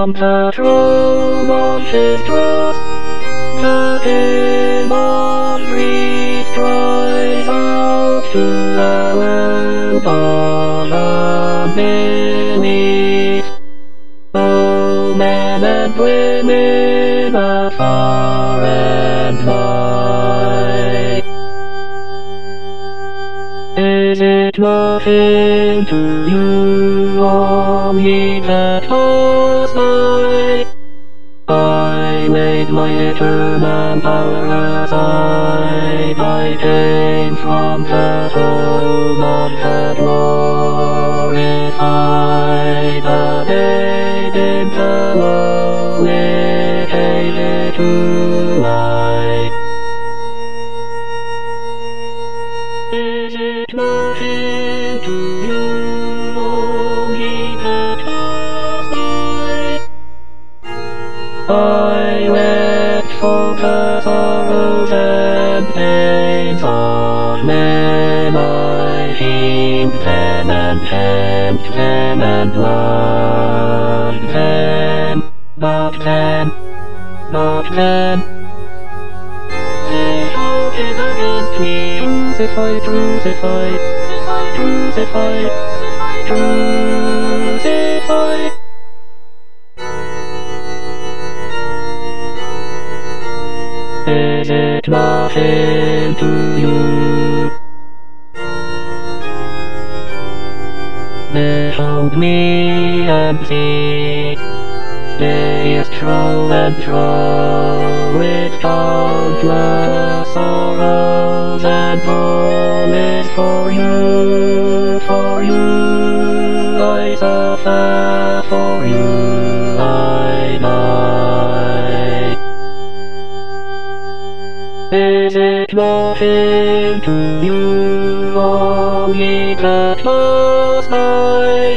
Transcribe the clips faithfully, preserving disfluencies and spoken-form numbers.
from the throne of his trust, the demon grief cries out to the world of unbelief. O men and women afar and wide, is it nothing to you, all ye that pass by? I laid my eternal power aside, I came from the home of the glorified, the babe in the lowly cave to light. Is it nothing to you, all ye that pass by? I wept for the sorrows and pains of men, I healed them and helped them and loved them, but then, but then, they shouted against me, crucify, crucify, crucify, crucify. Is it nothing to you? Behold me and see, days throw and throw with countless sorrows and burdens for you, for you I suffer, for you I die. Is it nothing to you, all ye that pass by?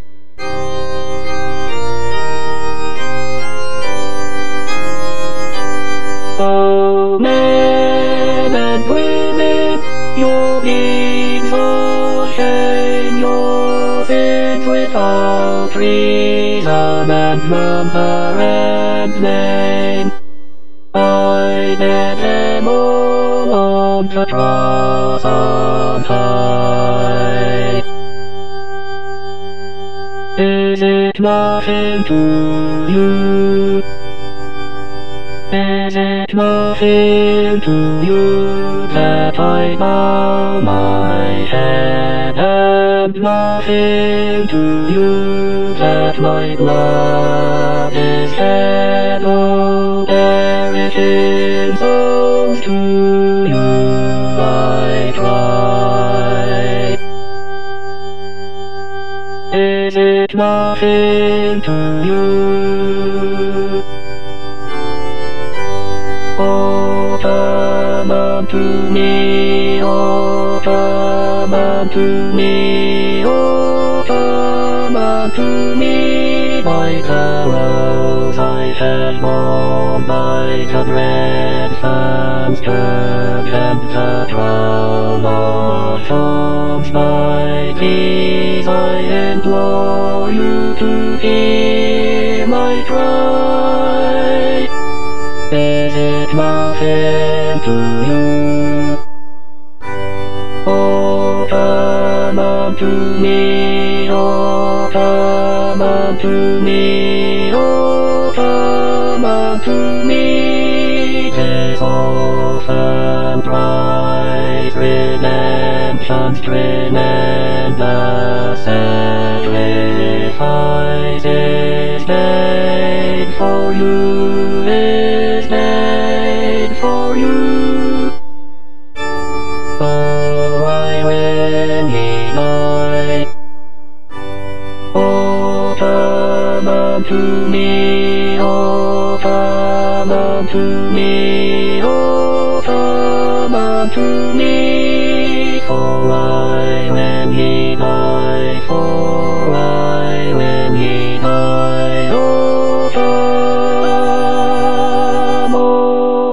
O men and women, your deeds of shame, your sins without reason and number and name, I bear them all on the cross on high. Is it nothing to you? Is it nothing to you that I bow my head, and nothing to you that my blood is shed? Oh, perishing souls, to you I cry. Is it nothing to you? Oh, come unto me, oh, come unto me, oh, come unto me, by the woes I have borne, by the dread sun's scourge and the crown of thorns, by these I implore you to hear my cry. Is it nothing to you? Oh, come unto me, oh, come unto me, oh, come unto me. 'Tis often bright redemption's tremendous sacrifice is made for you, is made for you. Oh, why when ye die? Oh, come unto me, oh, come unto me, oh, come unto me. For I when ye die, for I when ye die, oh, come, oh,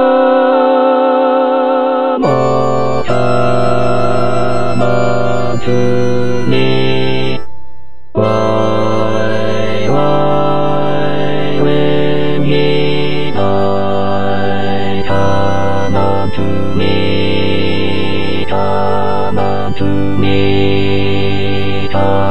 come, oh, come unto me. Why, why? Sita.